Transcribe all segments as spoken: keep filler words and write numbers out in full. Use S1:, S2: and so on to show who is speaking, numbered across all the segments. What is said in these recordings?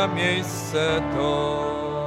S1: na miejsce to.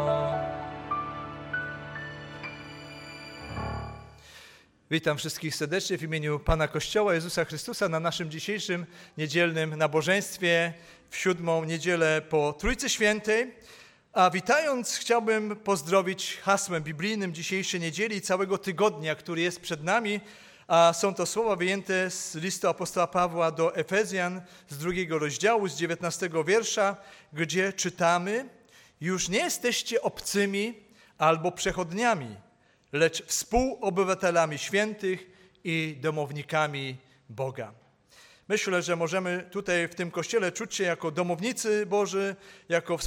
S1: Witam wszystkich serdecznie w imieniu Pana Kościoła Jezusa Chrystusa na naszym dzisiejszym niedzielnym nabożeństwie w siódmą niedzielę po Trójcy Świętej. A witając chciałbym pozdrowić hasłem biblijnym dzisiejszej niedzieli i całego tygodnia, który jest przed nami. A są to słowa wyjęte z listu apostoła Pawła do Efezjan z drugiego rozdziału, z dziewiętnastego wiersza, gdzie czytamy: już nie jesteście obcymi albo przechodniami, lecz współobywatelami świętych i domownikami Boga. Myślę, że możemy tutaj w tym kościele czuć się jako domownicy Boży, jako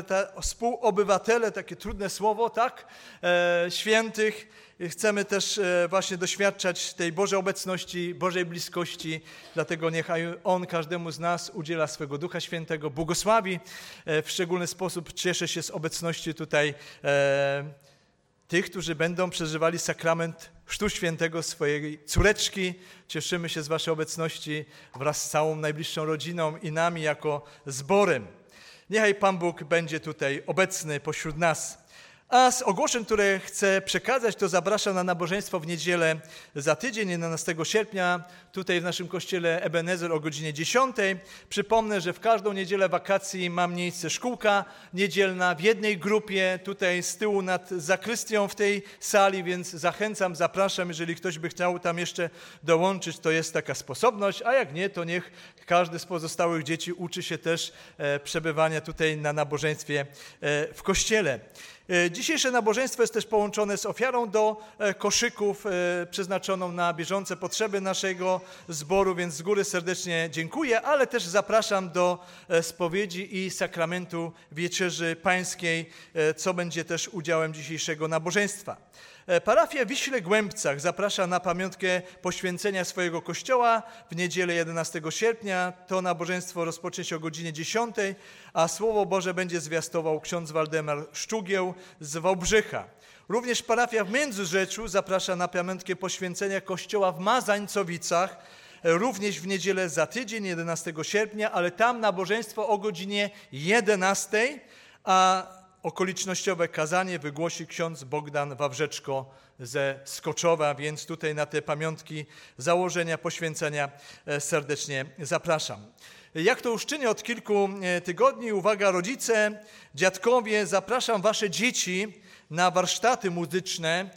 S1: współobywatele, takie trudne słowo, tak, e, świętych. Chcemy też e, właśnie doświadczać tej Bożej obecności, Bożej bliskości, dlatego niech On każdemu z nas udziela swego Ducha Świętego, błogosławi. E, w szczególny sposób cieszę się z obecności tutaj e, tych, którzy będą przeżywali sakrament Chrztu Świętego swojej córeczki. Cieszymy się z waszej obecności wraz z całą najbliższą rodziną i nami jako zborem. Niechaj Pan Bóg będzie tutaj obecny pośród nas. A z ogłoszeń, które chcę przekazać, to zapraszam na nabożeństwo w niedzielę za tydzień, jedenastego sierpnia, tutaj w naszym kościele Ebenezer o godzinie dziesiątej. Przypomnę, że w każdą niedzielę wakacji ma miejsce szkółka niedzielna w jednej grupie, tutaj z tyłu nad zakrystią w tej sali, więc zachęcam, zapraszam, jeżeli ktoś by chciał tam jeszcze dołączyć, to jest taka sposobność, a jak nie, to niech każdy z pozostałych dzieci uczy się też e, przebywania tutaj na nabożeństwie e, w kościele. Dzisiejsze nabożeństwo jest też połączone z ofiarą do koszyków przeznaczoną na bieżące potrzeby naszego zboru, więc z góry serdecznie dziękuję, ale też zapraszam do spowiedzi i sakramentu Wieczerzy Pańskiej, co będzie też udziałem dzisiejszego nabożeństwa. Parafia w Wiśle Głębcach zaprasza na pamiątkę poświęcenia swojego kościoła w niedzielę jedenastego sierpnia. To nabożeństwo rozpocznie się o godzinie dziesiątej, a Słowo Boże będzie zwiastował ksiądz Waldemar Szczugieł z Wałbrzycha. Również parafia w Międzyrzeczu zaprasza na pamiątkę poświęcenia kościoła w Mazańcowicach, również w niedzielę za tydzień, jedenastego sierpnia, ale tam nabożeństwo o godzinie jedenastej, a okolicznościowe kazanie wygłosi ksiądz Bogdan Wawrzeczko ze Skoczowa, więc tutaj na te pamiątki założenia, poświęcenia serdecznie zapraszam. Jak to już czynię od kilku tygodni, uwaga rodzice, dziadkowie, zapraszam wasze dzieci na warsztaty muzyczne,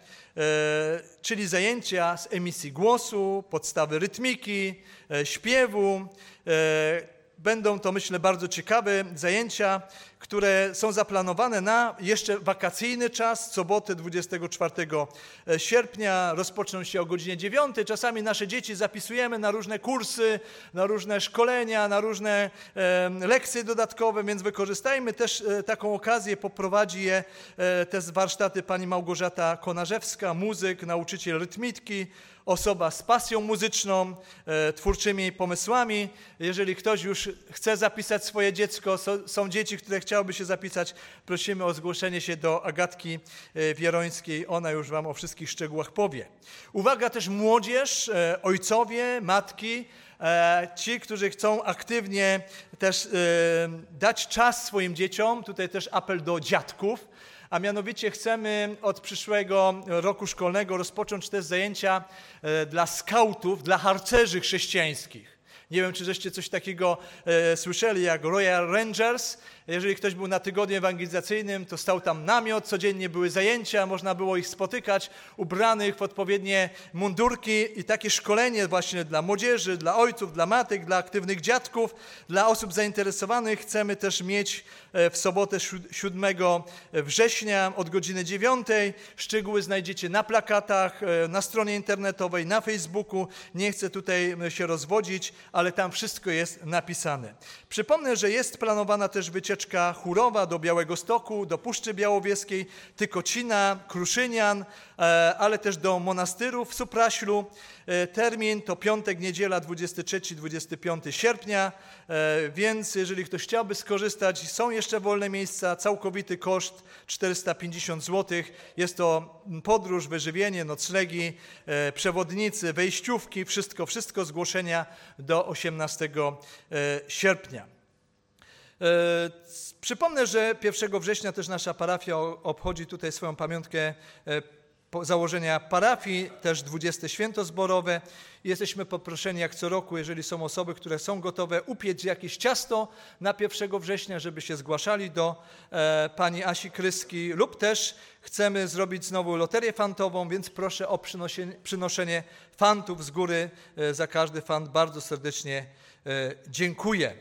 S1: czyli zajęcia z emisji głosu, podstawy rytmiki, śpiewu. Będą to, myślę, bardzo ciekawe zajęcia, które są zaplanowane na jeszcze wakacyjny czas, sobotę dwudziestego czwartego sierpnia, rozpoczną się o godzinie dziewiątej. Czasami nasze dzieci zapisujemy na różne kursy, na różne szkolenia, na różne e, lekcje dodatkowe, więc wykorzystajmy też e, taką okazję, poprowadzi je e, te warsztaty pani Małgorzata Konarzewska, muzyk, nauczyciel rytmiki, osoba z pasją muzyczną, e, twórczymi pomysłami. Jeżeli ktoś już chce zapisać swoje dziecko, so, są dzieci, które chciałyby się zapisać, prosimy o zgłoszenie się do Agatki e, Wierońskiej. Ona już wam o wszystkich szczegółach powie. Uwaga też młodzież, e, ojcowie, matki, e, ci, którzy chcą aktywnie też e, dać czas swoim dzieciom. Tutaj też apel do dziadków. A mianowicie chcemy od przyszłego roku szkolnego rozpocząć też zajęcia dla skautów, dla harcerzy chrześcijańskich. Nie wiem, czy żeście coś takiego e, słyszeli jak Royal Rangers. Jeżeli ktoś był na tygodniu ewangelizacyjnym, to stał tam namiot, codziennie były zajęcia, można było ich spotykać ubranych w odpowiednie mundurki i takie szkolenie właśnie dla młodzieży, dla ojców, dla matek, dla aktywnych dziadków, dla osób zainteresowanych. Chcemy też mieć w sobotę siódmego września od godziny dziewiątej. Szczegóły znajdziecie na plakatach, na stronie internetowej, na Facebooku. Nie chcę tutaj się rozwodzić, ale tam wszystko jest napisane. Przypomnę, że jest planowana też wycieczka chórowa do Białegostoku, do Puszczy Białowieskiej, Tykocina, Kruszynian, ale też do monastyrów w Supraślu. Termin to piątek, niedziela, dwudziestego trzeciego do dwudziestego piątego sierpnia, więc jeżeli ktoś chciałby skorzystać, są jeszcze wolne miejsca, całkowity koszt czterysta pięćdziesiąt złotych. Jest to podróż, wyżywienie, noclegi, przewodnicy, wejściówki, wszystko, wszystko zgłoszenia do osiemnastego sierpnia. Przypomnę, że pierwszego września też nasza parafia obchodzi tutaj swoją pamiątkę założenia parafii, też dwudzieste święto zborowe. Jesteśmy poproszeni jak co roku, jeżeli są osoby, które są gotowe, upiec jakieś ciasto na pierwszego września, żeby się zgłaszali do e, pani Asi Kryski, lub też chcemy zrobić znowu loterię fantową, więc proszę o przynoszenie fantów z góry. E, za każdy fant bardzo serdecznie e, dziękuję.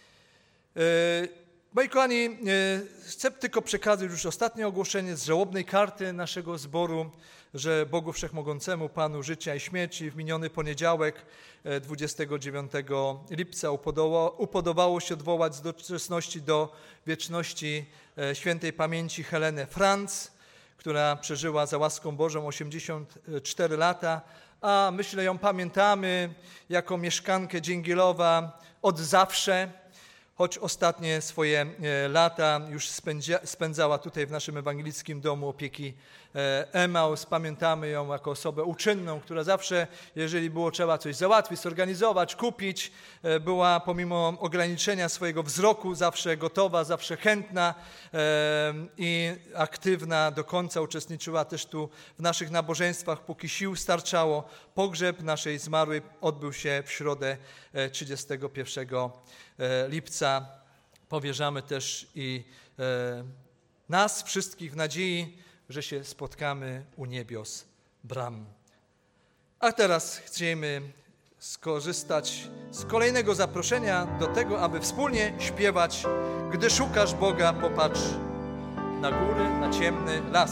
S1: E, Moi kochani, chcę tylko przekazać już ostatnie ogłoszenie z żałobnej karty naszego zboru, że Bogu Wszechmogącemu, Panu życia i śmierci w miniony poniedziałek, dwudziestego dziewiątego lipca upodobało, upodobało się odwołać z doczesności do wieczności świętej pamięci Helenę Franc, która przeżyła za łaską Bożą osiemdziesiąt cztery lata, a myślę, ją pamiętamy jako mieszkankę Dzięgielowa od zawsze, choć ostatnie swoje lata już spędzała tutaj w naszym ewangelickim domu opieki Emaus. Pamiętamy ją jako osobę uczynną, która zawsze, jeżeli było trzeba coś załatwić, zorganizować, kupić, była pomimo ograniczenia swojego wzroku zawsze gotowa, zawsze chętna i aktywna. Do końca uczestniczyła też tu w naszych nabożeństwach, póki sił starczało. Pogrzeb naszej zmarłej odbył się w środę trzydziestego pierwszego lipca. Powierzamy też i nas wszystkich w nadziei, że się spotkamy u niebios bram. A teraz chcemy skorzystać z kolejnego zaproszenia do tego, aby wspólnie śpiewać Gdy szukasz Boga, popatrz na góry, na ciemny las.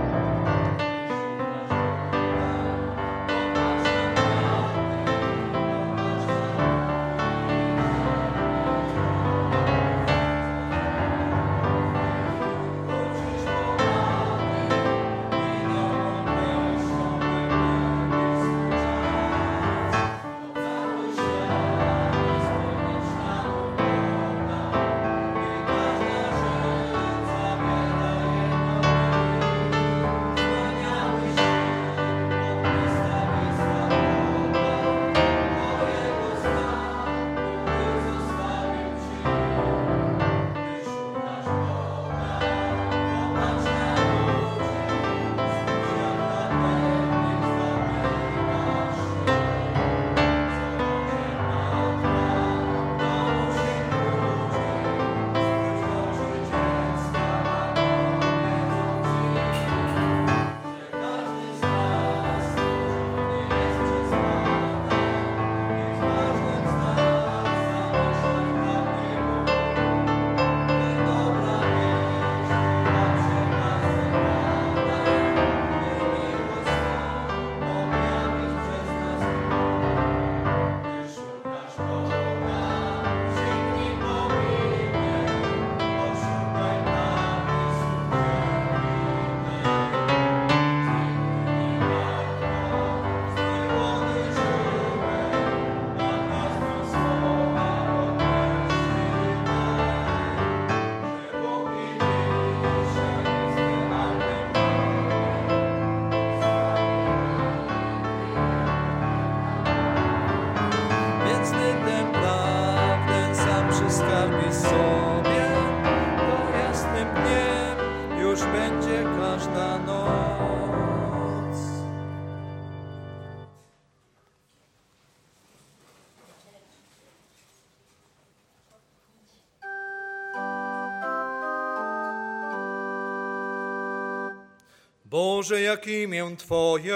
S1: Boże, jak imię Twoje,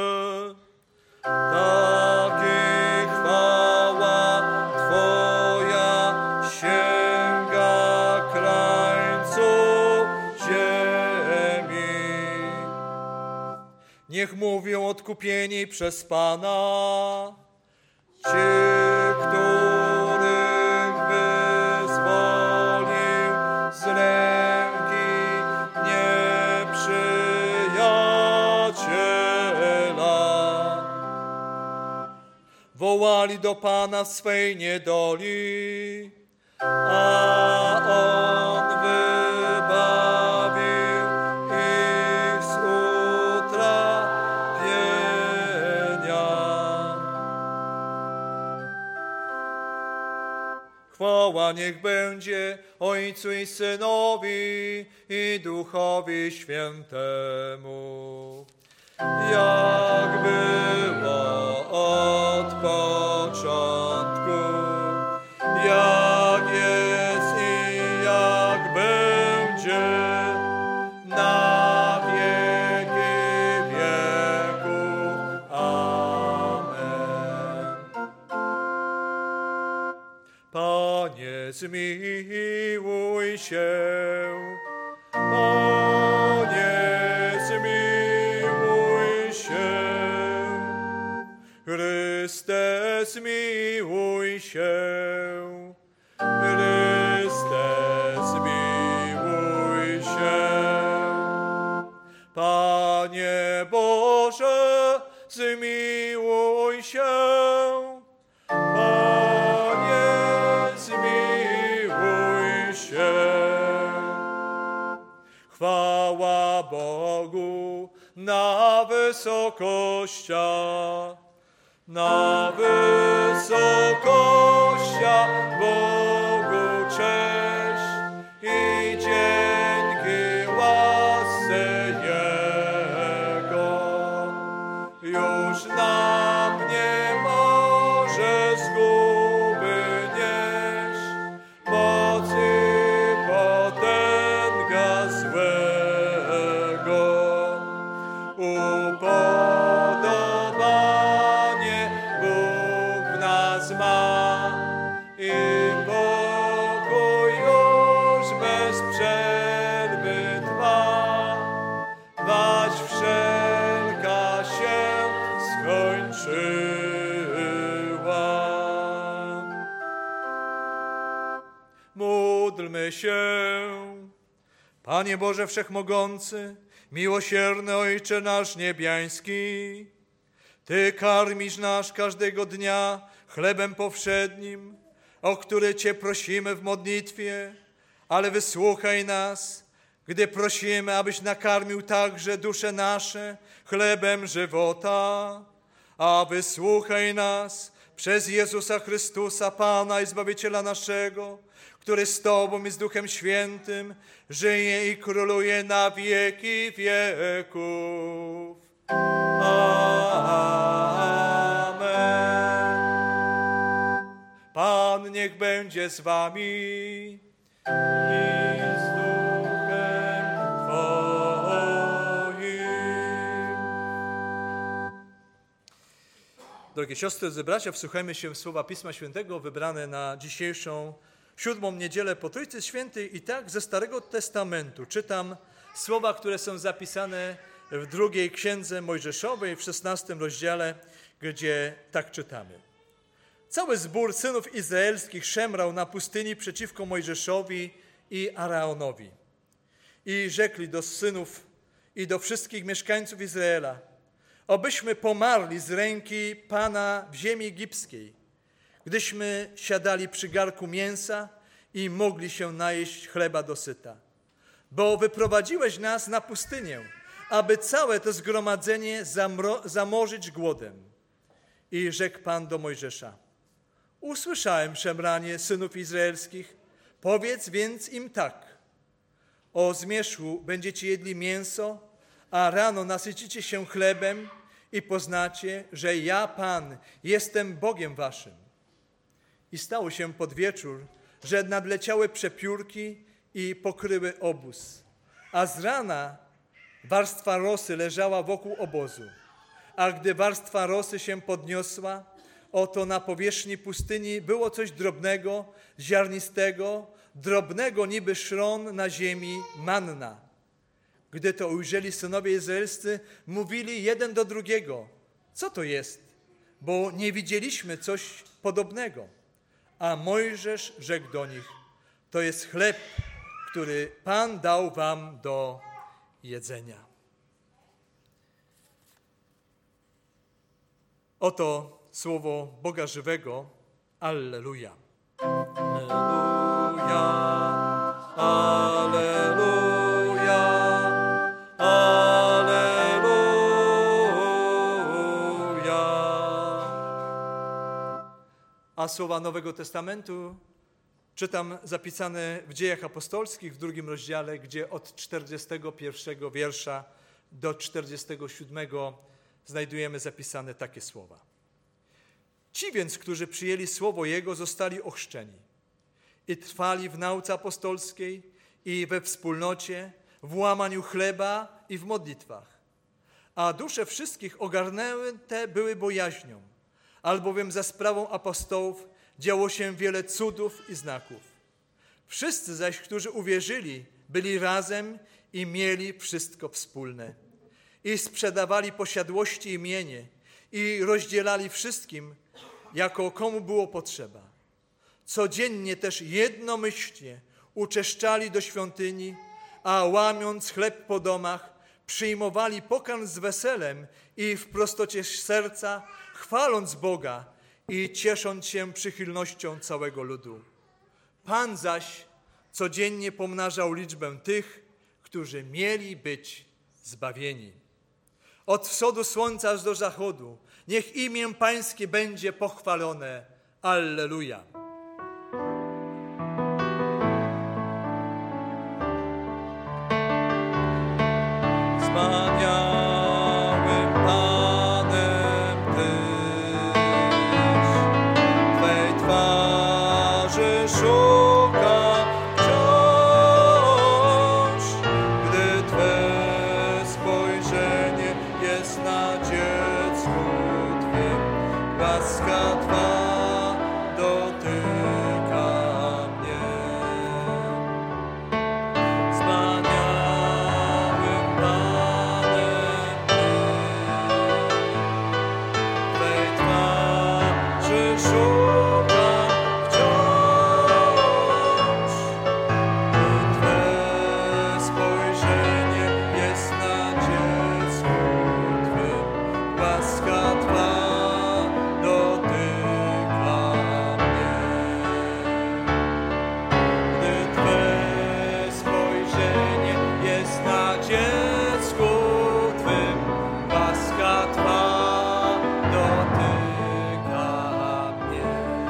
S1: takie chwała Twoja sięga krańców ziemi. Niech mówią odkupieni przez Pana, ci, których wyzwolił z ręki nieprzyjaciela. Wołali do Pana w swej niedoli, a On wybawił ich z utrapienia. Chwała Chwała niech będzie Ojcu i Synowi i Duchowi Świętemu, jak było od początku, jak jest i jak będzie, na wieki wieków. Amen. Panie, zmiłuj się. Panie, zmiłuj się. Chryste, zmiłuj się. Chryste, zmiłuj się. Panie Boże, zmiłuj się. Panie, zmiłuj się. Chwała Bogu na wysokościach, na wysokościach Bogu cześć i dzięki łasce Jego. Już nam nie może zguby nieść, mocy potęga złego. Upodobanie Bóg w nas ma i pokój już bez przerwy trwa, wać wszelka się skończyła. Módlmy się. Panie Boże Wszechmogący, miłosierny Ojcze nasz niebiański, Ty karmisz nas każdego dnia chlebem powszednim, o który Cię prosimy w modlitwie, ale wysłuchaj nas, gdy prosimy, abyś nakarmił także dusze nasze chlebem żywota, a wysłuchaj nas przez Jezusa Chrystusa, Pana i Zbawiciela naszego, który z Tobą i z Duchem Świętym żyje i króluje na wieki wieków. Amen. Pan niech będzie z wami i z Duchem Twoim. Drogie siostry, drodzy bracia, wsłuchajmy się w słowa Pisma Świętego wybrane na dzisiejszą siódmą niedzielę po Trójcy Świętej i tak ze Starego Testamentu czytam słowa, które są zapisane w drugiej Księdze Mojżeszowej w szesnastym rozdziale, gdzie tak czytamy. Cały zbór synów izraelskich szemrał na pustyni przeciwko Mojżeszowi i Aaronowi. I rzekli do synów i do wszystkich mieszkańców Izraela: obyśmy pomarli z ręki Pana w ziemi egipskiej, gdyśmy siadali przy garku mięsa i mogli się najeść chleba dosyta. Bo wyprowadziłeś nas na pustynię, aby całe to zgromadzenie zamro- zamorzyć głodem. I rzekł Pan do Mojżesza: usłyszałem szemranie synów izraelskich, powiedz więc im tak: o zmierzchu będziecie jedli mięso, a rano nasycicie się chlebem i poznacie, że ja, Pan, jestem Bogiem waszym. I stało się pod wieczór, że nadleciały przepiórki i pokryły obóz, a z rana warstwa rosy leżała wokół obozu. A gdy warstwa rosy się podniosła, oto na powierzchni pustyni było coś drobnego, ziarnistego, drobnego niby szron na ziemi, manna. Gdy to ujrzeli synowie izraelscy, mówili jeden do drugiego: co to jest? Bo nie widzieliśmy coś podobnego. A Mojżesz rzekł do nich: to jest chleb, który Pan dał wam do jedzenia. Oto słowo Boga żywego. Alleluja. Alleluja. Alleluja. Alleluja. A słowa Nowego Testamentu Czytam zapisane w Dziejach Apostolskich w drugim rozdziale, gdzie od czterdziestego pierwszego wiersza do czterdziestego siódmego znajdujemy zapisane takie słowa. Ci więc, którzy przyjęli słowo Jego, zostali ochrzczeni i trwali w nauce apostolskiej i we wspólnocie, w łamaniu chleba i w modlitwach. A dusze wszystkich ogarnięte były bojaźnią, albowiem za sprawą apostołów działo się wiele cudów i znaków. Wszyscy zaś, którzy uwierzyli, byli razem i mieli wszystko wspólne. I sprzedawali posiadłości i mienie i rozdzielali wszystkim, jako komu było potrzeba. Codziennie też jednomyślnie uczęszczali do świątyni, a łamiąc chleb po domach, przyjmowali pokarm z weselem i w prostocie serca, chwaląc Boga i ciesząc się przychylnością całego ludu. Pan zaś codziennie pomnażał liczbę tych, którzy mieli być zbawieni. Od wschodu słońca aż do zachodu niech imię Pańskie będzie pochwalone. Alleluja. Wspaniałym Panem Tyś, Twej twarzy szukam wciąż, gdy Twe spojrzenie jest na dziecku Twym, łaska Twa dotyka mnie. Wspaniałym Panem Ty, Twej twarzy szukam wciąż, gdy Twe spojrzenie jest na dziecku Twym, łaska Twa dotyka mnie. Gdy Twe spojrzenie jest na dziecku Twym, łaska Twa dotyka mnie.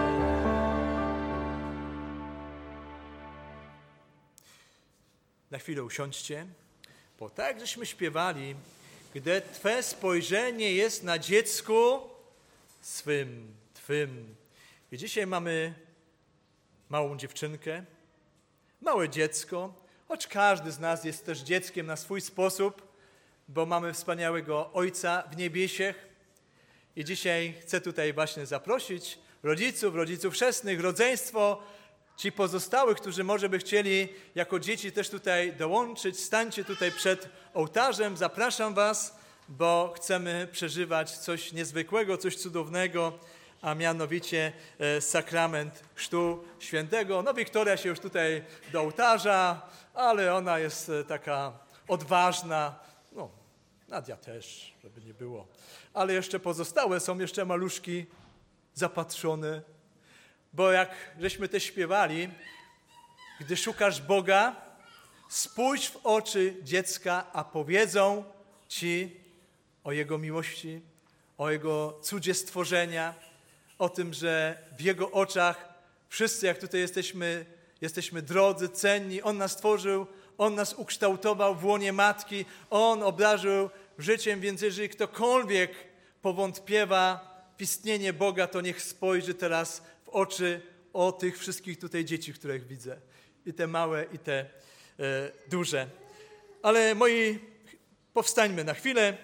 S1: Na chwilę usiądźcie, bo tak żeśmy śpiewali, gdy Twe spojrzenie jest na dziecku swym, Twym. I dzisiaj mamy małą dziewczynkę, małe dziecko, choć każdy z nas jest też dzieckiem na swój sposób, bo mamy wspaniałego Ojca w niebiesiech. I dzisiaj chcę tutaj właśnie zaprosić rodziców, rodziców chrzestnych, rodzeństwo, ci pozostałych, którzy może by chcieli jako dzieci też tutaj dołączyć. Stańcie tutaj przed ołtarzem, zapraszam was, bo chcemy przeżywać coś niezwykłego, coś cudownego, a mianowicie e, sakrament Chrztu Świętego. No Wiktoria się już tutaj do ołtarza, ale ona jest e, taka odważna, no Nadia też, żeby nie było. Ale jeszcze pozostałe są jeszcze maluszki zapatrzone, bo jak żeśmy też śpiewali, gdy szukasz Boga, spójrz w oczy dziecka, a powiedzą ci o Jego miłości, o Jego cudzie stworzenia, o tym, że w Jego oczach wszyscy, jak tutaj jesteśmy, jesteśmy drodzy, cenni. On nas stworzył, On nas ukształtował w łonie matki, On obdarzył życiem, więc jeżeli ktokolwiek powątpiewa w istnienie Boga, to niech spojrzy teraz w oczy o tych wszystkich tutaj dzieci, których widzę. I te małe, i te e, duże. Ale moi, powstańmy na chwilę.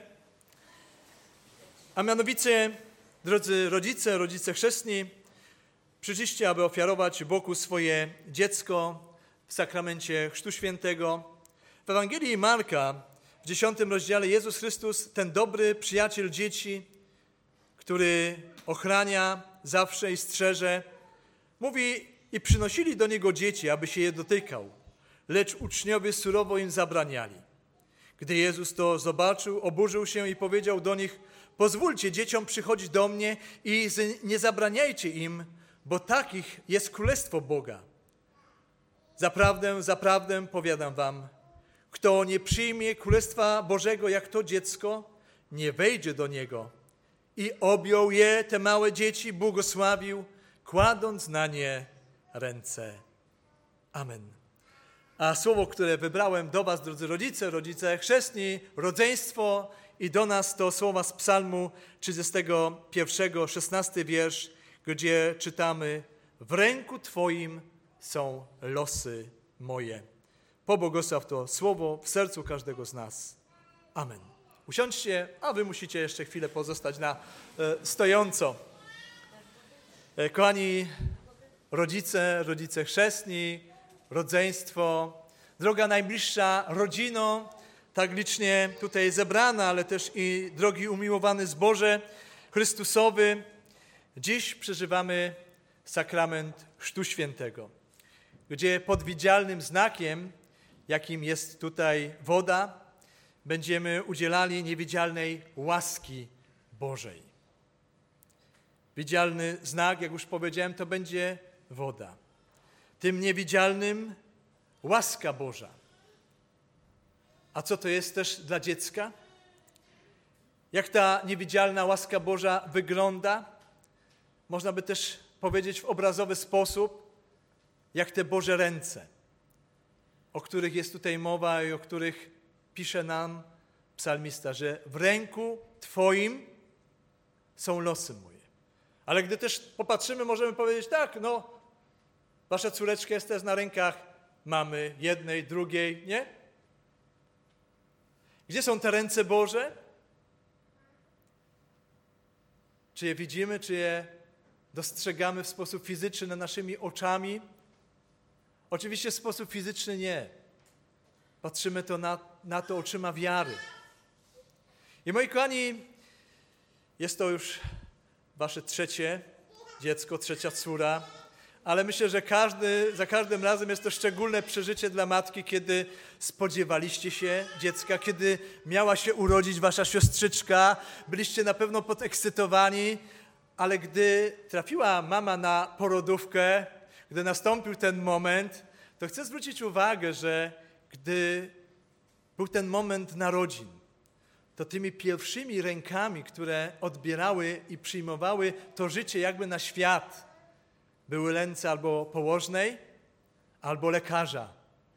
S1: A mianowicie, drodzy rodzice, rodzice chrzestni, przyszliście, aby ofiarować Bogu swoje dziecko w sakramencie Chrztu Świętego. W Ewangelii Marka w dziesiątym rozdziale Jezus Chrystus, ten dobry przyjaciel dzieci, który ochrania zawsze i strzeże, mówi: i przynosili do Niego dzieci, aby się je dotykał, lecz uczniowie surowo im zabraniali. Gdy Jezus to zobaczył, oburzył się i powiedział do nich: pozwólcie dzieciom przychodzić do mnie i nie zabraniajcie im, bo takich jest Królestwo Boga. Zaprawdę, zaprawdę powiadam wam, kto nie przyjmie Królestwa Bożego jak to dziecko, nie wejdzie do niego. I objął je, te małe dzieci, błogosławił, kładąc na nie ręce. Amen. A słowo, które wybrałem do was, drodzy rodzice, rodzice chrzestni, rodzeństwo i do nas to słowa z Psalmu trzydziestego pierwszego, szesnasty wiersz, gdzie czytamy: w ręku Twoim są losy moje. Pobłogosław to słowo w sercu każdego z nas. Amen. Usiądźcie, a wy musicie jeszcze chwilę pozostać na e, stojąco. E, kochani rodzice, rodzice chrzestni, rodzeństwo, droga najbliższa rodzino, tak licznie tutaj zebrana, ale też i drogi umiłowany zborze Chrystusowy. Dziś przeżywamy sakrament Chrztu Świętego, gdzie pod widzialnym znakiem, jakim jest tutaj woda, będziemy udzielali niewidzialnej łaski Bożej. Widzialny znak, jak już powiedziałem, to będzie woda. Tym niewidzialnym łaska Boża. A co to jest też dla dziecka? Jak ta niewidzialna łaska Boża wygląda? Można by też powiedzieć w obrazowy sposób, jak te Boże ręce, o których jest tutaj mowa i o których pisze nam psalmista, że w ręku Twoim są losy moje. Ale gdy też popatrzymy, możemy powiedzieć tak, no, wasza córeczka jest też na rękach mamy, jednej, drugiej, nie? Gdzie są te ręce Boże? Czy je widzimy, czy je dostrzegamy w sposób fizyczny naszymi oczami? Oczywiście w sposób fizyczny nie. Patrzymy to na, na to oczyma wiary. I moi kochani, jest to już wasze trzecie dziecko, trzecia córa, ale myślę, że każdy, za każdym razem jest to szczególne przeżycie dla matki, kiedy spodziewaliście się dziecka, kiedy miała się urodzić wasza siostrzyczka, byliście na pewno podekscytowani, ale gdy trafiła mama na porodówkę, gdy nastąpił ten moment, to chcę zwrócić uwagę, że gdy był ten moment narodzin, to tymi pierwszymi rękami, które odbierały i przyjmowały to życie jakby na świat, były ręce albo położnej, albo lekarza.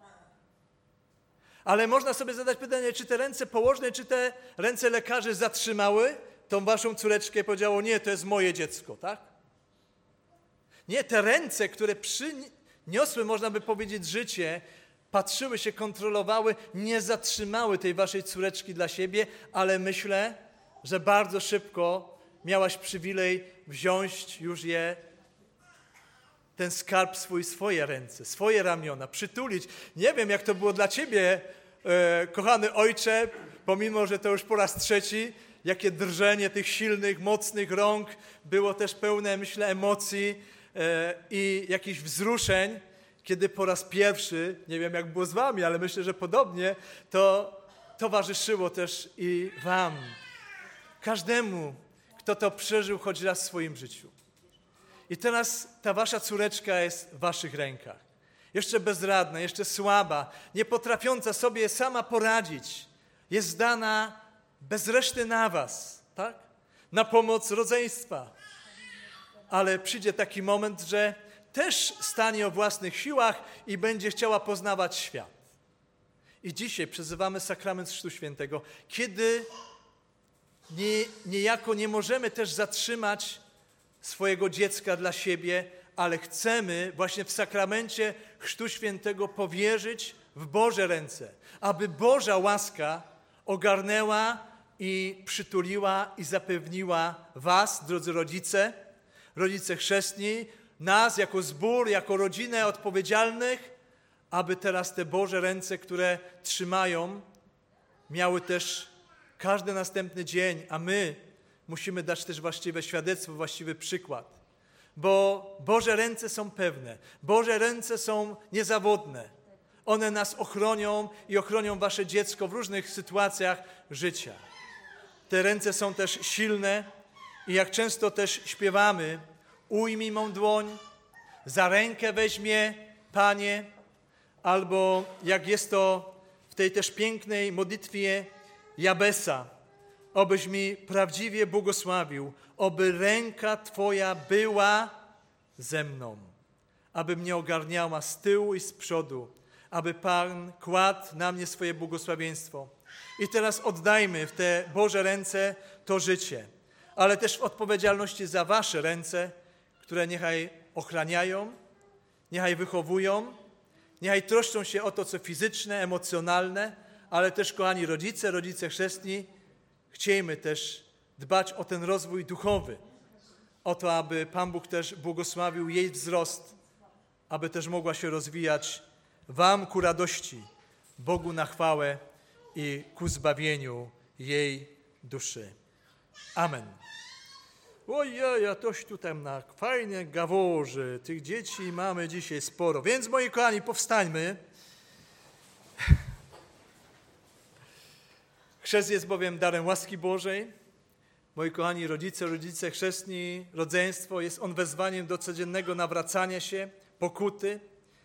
S1: Ale można sobie zadać pytanie, czy te ręce położnej, czy te ręce lekarzy zatrzymały tą waszą córeczkę i powiedziało, nie, to jest moje dziecko, tak? Nie, te ręce, które przyniosły, można by powiedzieć, życie, patrzyły się, kontrolowały, nie zatrzymały tej waszej córeczki dla siebie, ale myślę, że bardzo szybko miałaś przywilej wziąć już je, ten skarb swój, swoje ręce, swoje ramiona, przytulić. Nie wiem, jak to było dla ciebie, e, kochany ojcze, pomimo, że to już po raz trzeci, jakie drżenie tych silnych, mocnych rąk, było też pełne, myślę, emocji e, i jakichś wzruszeń, kiedy po raz pierwszy, nie wiem jak było z wami, ale myślę, że podobnie, to towarzyszyło też i wam. Każdemu, kto to przeżył choć raz w swoim życiu. I teraz ta wasza córeczka jest w waszych rękach. Jeszcze bezradna, jeszcze słaba, nie potrafiąca sobie sama poradzić. Jest zdana bez reszty na was, tak? Na pomoc rodzeństwa. Ale przyjdzie taki moment, że też stanie o własnych siłach i będzie chciała poznawać świat. I dzisiaj przeżywamy sakrament Chrztu Świętego, kiedy nie, niejako nie możemy też zatrzymać swojego dziecka dla siebie, ale chcemy właśnie w sakramencie Chrztu Świętego powierzyć w Boże ręce, aby Boża łaska ogarnęła i przytuliła i zapewniła was, drodzy rodzice, rodzice chrzestni, nas jako zbór, jako rodzinę odpowiedzialnych, aby teraz te Boże ręce, które trzymają, miały też każdy następny dzień, a my musimy dać też właściwe świadectwo, właściwy przykład. Bo Boże ręce są pewne, Boże ręce są niezawodne. One nas ochronią i ochronią wasze dziecko w różnych sytuacjach życia. Te ręce są też silne i jak często też śpiewamy, ujmij mą dłoń, za rękę weźmie Panie, albo jak jest to w tej też pięknej modlitwie Jabesa, obyś mi prawdziwie błogosławił, oby ręka Twoja była ze mną. aby mnie ogarniała z tyłu i z przodu, aby Pan kładł na mnie swoje błogosławieństwo. I teraz oddajmy w te Boże ręce to życie, ale też w odpowiedzialności za wasze ręce, które niechaj ochraniają, niechaj wychowują, niechaj troszczą się o to, co fizyczne, emocjonalne, ale też, kochani rodzice, rodzice chrzestni, chciejmy też dbać o ten rozwój duchowy, o to, aby Pan Bóg też błogosławił jej wzrost, aby też mogła się rozwijać wam ku radości, Bogu na chwałę i ku zbawieniu jej duszy. Amen. Ojej, a toś tu tam na fajnie gaworzy. Tych dzieci mamy dzisiaj sporo. Więc, moi kochani, powstańmy. Chrzest jest bowiem darem łaski Bożej. Moi kochani rodzice, rodzice chrzestni, rodzeństwo, jest on wezwaniem do codziennego nawracania się, pokuty.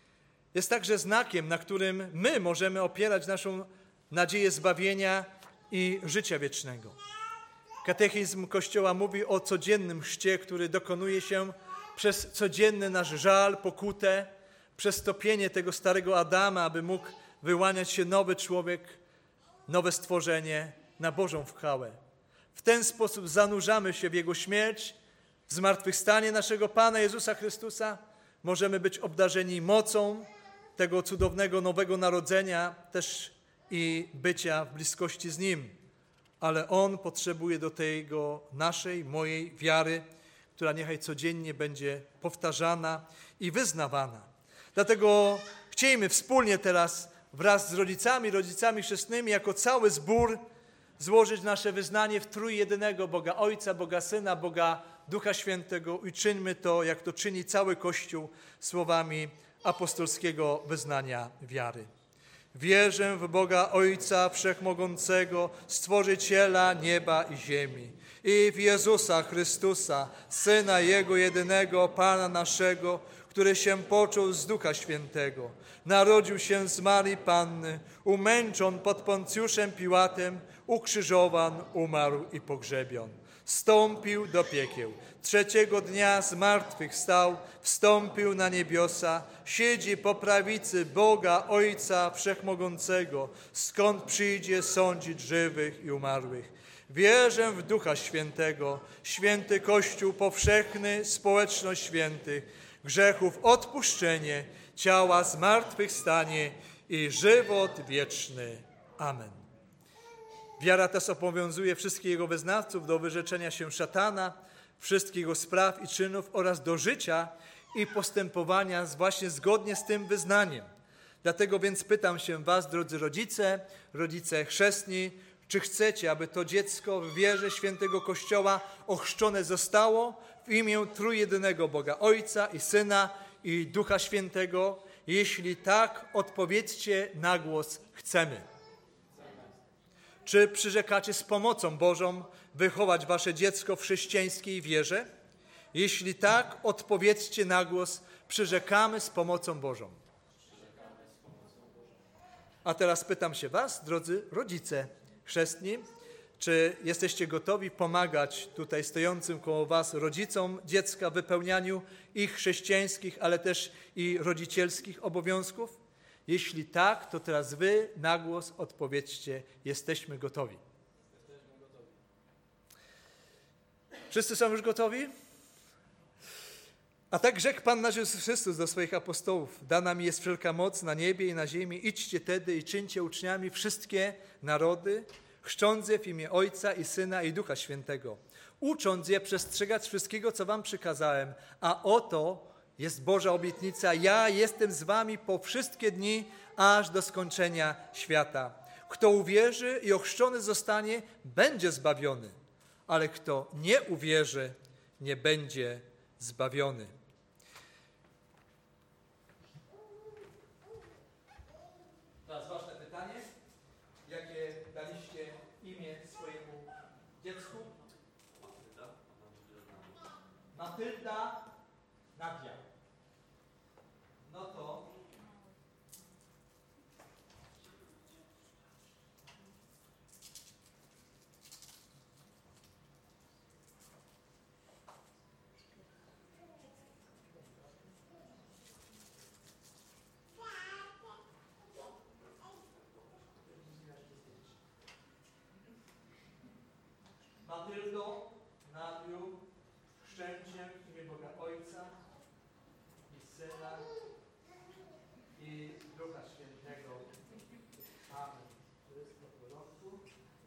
S1: Jest także znakiem, na którym my możemy opierać naszą nadzieję zbawienia i życia wiecznego. Katechizm Kościoła mówi o codziennym chrzcie, który dokonuje się przez codzienny nasz żal, pokutę, przez topienie tego starego Adama, aby mógł wyłaniać się nowy człowiek, nowe stworzenie na Bożą chwałę. W ten sposób zanurzamy się w Jego śmierć, w zmartwychwstanie naszego Pana Jezusa Chrystusa. Możemy być obdarzeni mocą tego cudownego nowego narodzenia, też i bycia w bliskości z Nim. Ale On potrzebuje do tego naszej, mojej wiary, która niechaj codziennie będzie powtarzana i wyznawana. Dlatego chciejmy wspólnie teraz wraz z rodzicami, rodzicami chrzestnymi, jako cały zbór, złożyć nasze wyznanie w trójjedynego Boga Ojca, Boga Syna, Boga Ducha Świętego i czyńmy to, jak to czyni cały Kościół, słowami apostolskiego wyznania wiary. Wierzę w Boga Ojca Wszechmogącego, Stworzyciela nieba i ziemi, i w Jezusa Chrystusa, Syna Jego jedynego, Pana naszego, który się począł z Ducha Świętego, narodził się z Marii Panny, umęczon pod Poncjuszem Piłatem, ukrzyżowan, umarł i pogrzebion. Wstąpił do piekieł. Trzeciego dnia z martwych wstał, wstąpił na niebiosa, siedzi po prawicy Boga Ojca Wszechmogącego, skąd przyjdzie sądzić żywych i umarłych. Wierzę w Ducha Świętego, święty Kościół powszechny, społeczność świętych, grzechów odpuszczenie, ciała zmartwychwstanie i żywot wieczny. Amen. Wiara ta obowiązuje wszystkich jego wyznawców do wyrzeczenia się szatana, wszystkich jego spraw i czynów oraz do życia i postępowania właśnie zgodnie z tym wyznaniem. Dlatego więc pytam się was, drodzy rodzice, rodzice chrzestni, czy chcecie, aby to dziecko w wierze świętego Kościoła ochrzczone zostało w imię trójjedynego Boga Ojca i Syna i Ducha Świętego? Jeśli tak, odpowiedzcie na głos chcemy. Czy przyrzekacie z pomocą Bożą wychować wasze dziecko w chrześcijańskiej wierze? Jeśli tak, odpowiedzcie na głos, przyrzekamy z pomocą Bożą. A teraz pytam się was, drodzy rodzice chrzestni, czy jesteście gotowi pomagać tutaj stojącym koło was rodzicom dziecka w wypełnianiu ich chrześcijańskich, ale też i rodzicielskich obowiązków? Jeśli tak, to teraz wy na głos odpowiedzcie, jesteśmy gotowi. Jesteśmy gotowi. Wszyscy są już gotowi? A tak rzekł Pan nasz Jezus Chrystus do swoich apostołów. Dana mi jest wszelka moc na niebie i na ziemi. Idźcie tedy i czyńcie uczniami wszystkie narody, chrzcząc je w imię Ojca i Syna i Ducha Świętego, ucząc je przestrzegać wszystkiego, co wam przykazałem. A oto jest Boża obietnica, ja jestem z wami po wszystkie dni, aż do skończenia świata. Kto uwierzy i ochrzczony zostanie, będzie zbawiony, ale kto nie uwierzy, nie będzie zbawiony. Teraz ważne pytanie. Jakie daliście imię swojemu dziecku? Matylda, Nadia. No to Matyldo, Nadiu, chrzczęciem w imię Boga Ojca i Syna i Ducha Świętego. Amen. To jest po porządku.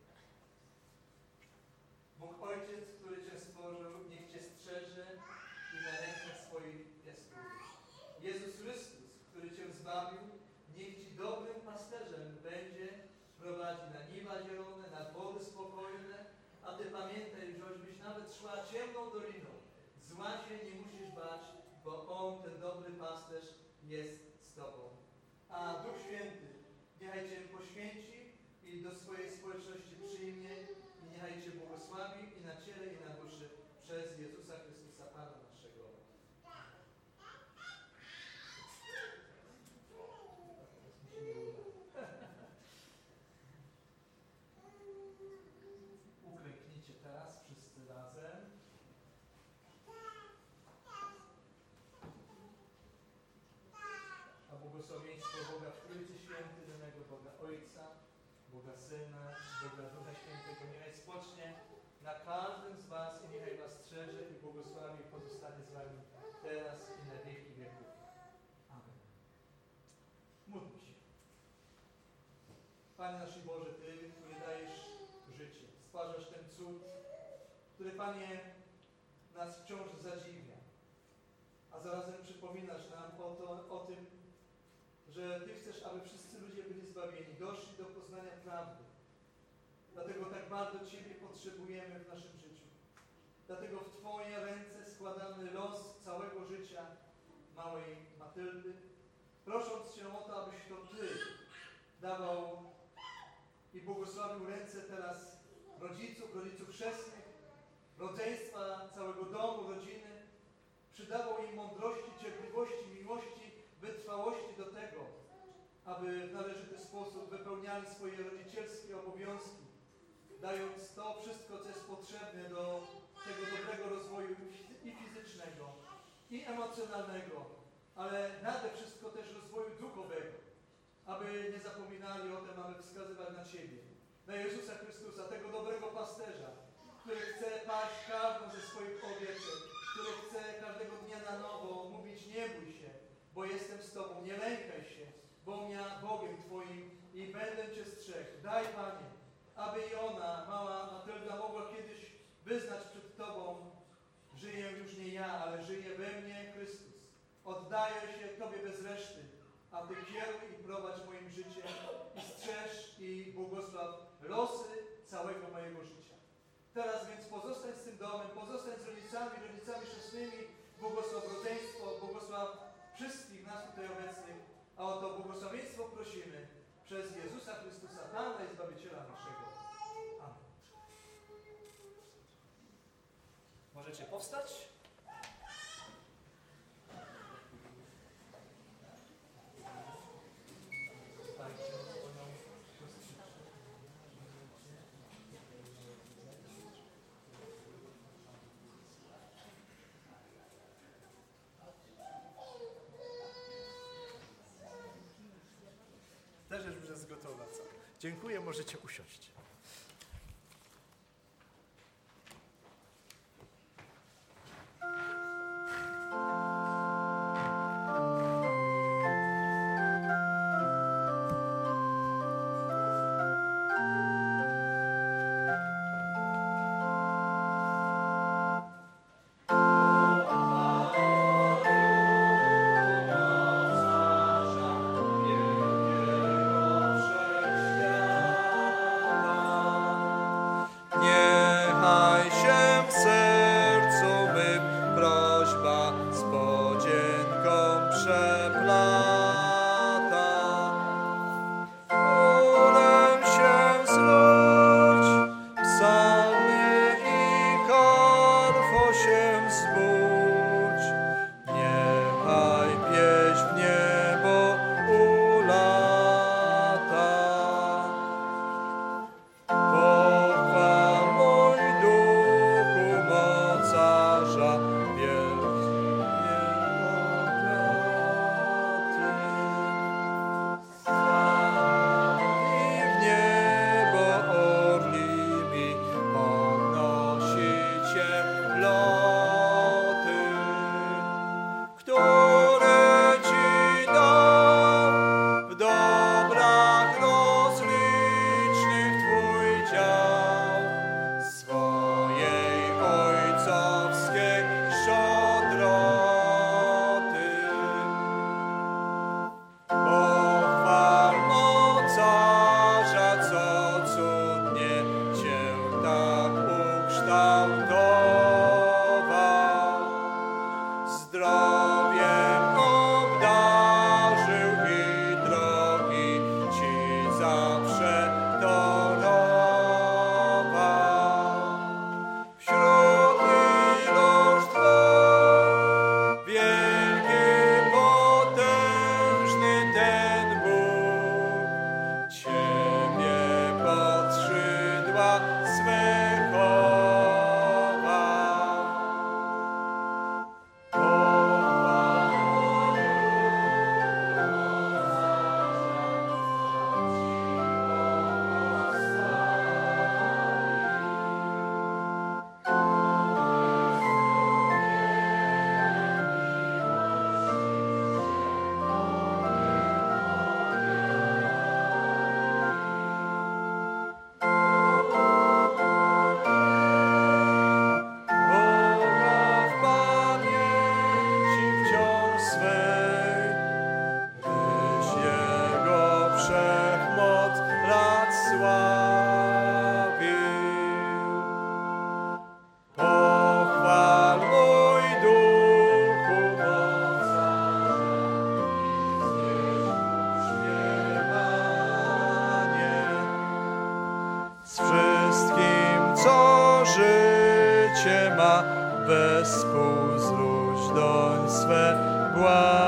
S1: Bóg Ojciec, który Cię stworzył, niech Cię strzeże i na rękach swoich piastuje. Jezus Chrystus, który Cię zbawił, niech Ci dobrym pasterzem będzie, prowadzi na niwa zielone, na wody spokojne, a Ty pamiętaj, żebyś nawet szła ciemną doliną. Zła się nie musisz bać, bo On, ten dobry pasterz, jest z Tobą. A Duch Święty niechaj Cię poświęci i do swojej społeczności przyjmie i niechaj Cię błogosławi i na ciele, i na duszy przez Jezusa Chrystusa, Pana naszego. Uklęknijcie teraz wszyscy razem. A błogosławieństwo Boga w Trójcy Świętej, danego Boga Ojca, Boga Syna, Boga Ducha Świętego, niechaj spocznie na każdym z Was i niechaj Was strzeże i błogosławi i pozostanie z Wami teraz i na wieki wieków. Amen. Módlmy się. Panie nasz Boże, Ty, który dajesz życie, stwarzasz ten cud, który, Panie, nas wciąż zadziwia, a zarazem przypominasz nam o, to, o tym, że Ty chcesz, aby wszyscy ludzie byli zbawieni, doszli do poznania prawdy. Dlatego tak bardzo Ciebie potrzebujemy w naszym życiu. Dlatego w Twoje ręce składamy los całego życia małej Matyldy, prosząc Cię o to, abyś to Ty dawał i błogosławił ręce teraz rodziców, rodziców chrzestnych, rodzeństwa, całego domu, rodziny. Przydawał im mądrości, cierpliwości, miłości, wytrwałości do tego, aby w należyty sposób wypełniali swoje rodzicielskie obowiązki, dając to wszystko, co jest potrzebne do tego dobrego rozwoju i fizycznego, i emocjonalnego, ale nade wszystko też rozwoju duchowego, aby nie zapominali o tym, aby wskazywać na Ciebie, na Jezusa Chrystusa, tego dobrego pasterza, który chce paść każdą ze swoich owieczek, który chce każdego dnia na nowo mówić: nie bój się, bo jestem z Tobą, nie lękaj się, bo ja Bogiem Twoim i będę Cię strzegł. Daj, Panie, aby i ona, mała Matylda, mogła kiedyś wyznać przed Tobą: żyję już nie ja, ale żyje we mnie Chrystus. Oddaję się Tobie bez reszty, a Ty kieruj i prowadź moim życiem i strzeż i błogosław losy całego mojego życia. Teraz więc pozostań z tym domem, pozostań z rodzicami, rodzicami chrzestnymi, błogosław rodzeństwo, błogosław wszystkich nas tutaj obecnych, a o to błogosławieństwo prosimy przez Jezusa Chrystusa, Pana i Zbawiciela naszego. Amen. Możecie powstać? Też już jest gotowa, co? Dziękuję, możecie usiąść.
S2: Yeah.
S1: wespół zluź doń swe błaganie.